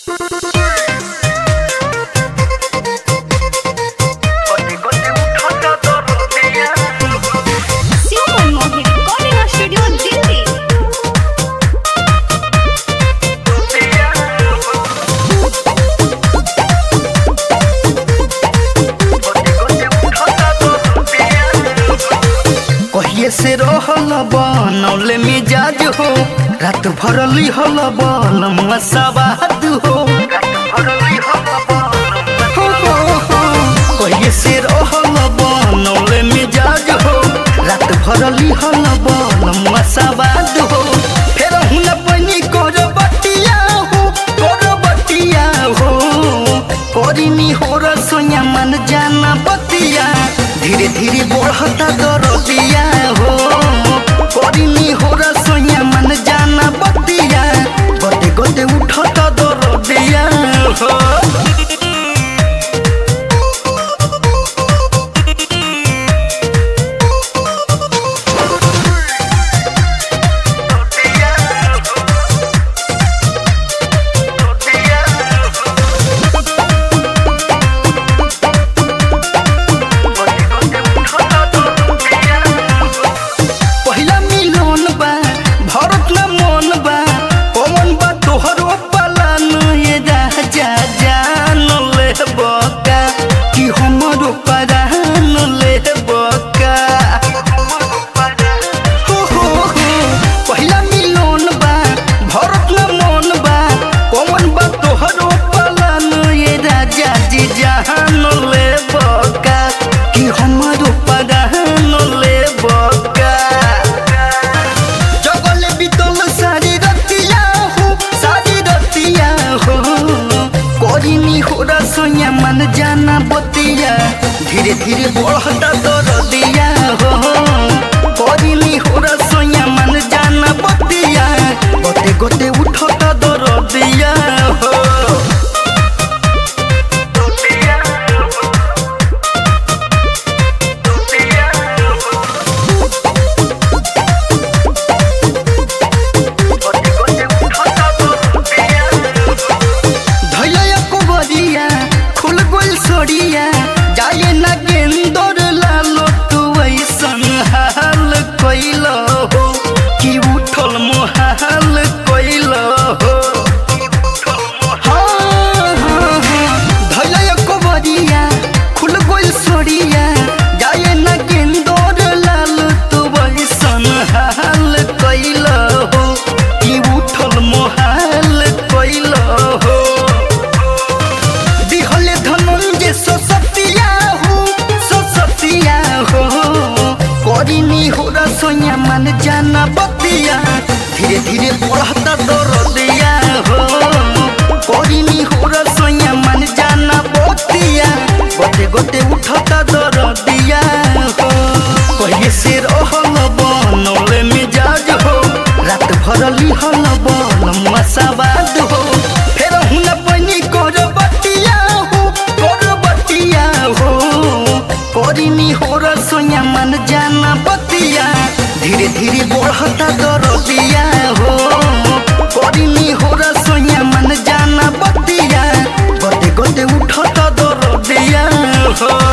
से रहल बनौले मिजाज हो रात भरली हल बलम सवाद हो कहिए से रहल बनौले मिजाज हो रात भरली हल बलम सवाद हो फेर हुन बनी कर बटिया हो करिनी हो रसोया मन जाना बतिया धीरे धीरे बढ़ता दरदिया हो करिनी हो रसोया मन जाना बतिया गोते गोते उठता दरदिया हो रसोया मन जाना बतिया धीरे धीरे बढ़ता दरदिया हो करिनी हो रसोया मन जाना बतिया गोते गोते उठता दरदिया हो जाए ना गेंदर लालो तू ऐसन हाल कैल हो कि उठल मोहाल कैल हो धैया कोबरिया खुल गोल सोड़िया जाए ना गेंदर लालो तू ऐसन हाल कैल हो कि उठल मोहाल कैल हो करिनी हो रसोया मन जाना बतिया धीरे धीरे बढ़ता दरदिया हो करिनी हो रसोया मन जाना बतिया गोते गोते उठता दरदिया हो कहिए से रहल बनौले मिजाज हो रात भरली हल बलम सवाद हो फेर हुन बनी कर बटिया हो करिनी हो रसोया मन जाना बतिया धीरे धीरे बढ़ता दरदिया हो करिनी हो रसोया मन जाना बतिया गोते गोते उठता दरदिया हो।